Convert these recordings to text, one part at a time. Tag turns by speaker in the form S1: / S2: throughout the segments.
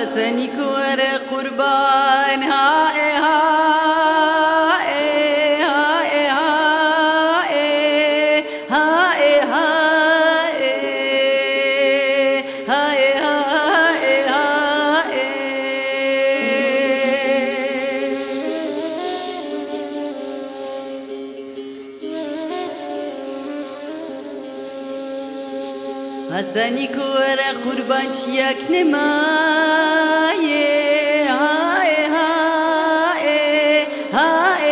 S1: حسنی کور قربان های های های های های های های حسنی کور قربان چیک نمایه های های های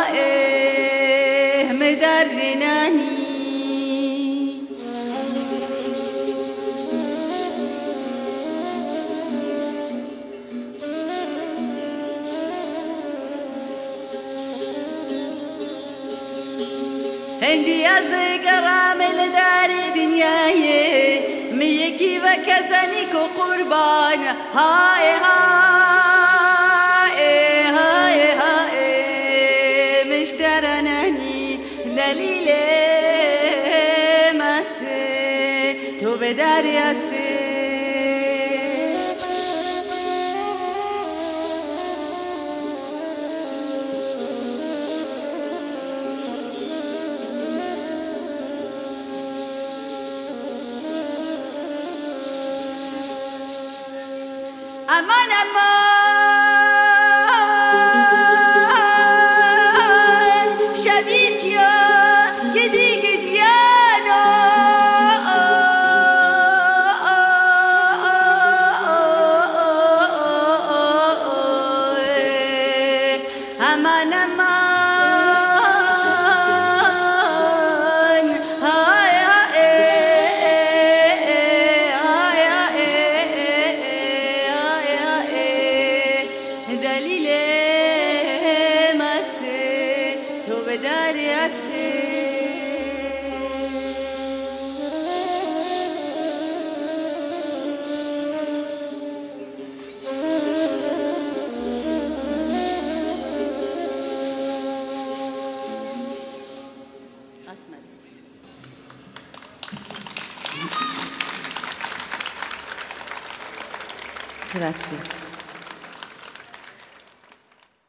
S1: های مدر جنانی هندی از گرامل داری دنیای میکی و کسانی کو قربان های های های های مشترنانی دلیل مسه تو به دریاسه امان امان شبیت یا گدی گدیانا امان امان های دلیل مسه تو به دریاسه Grazie.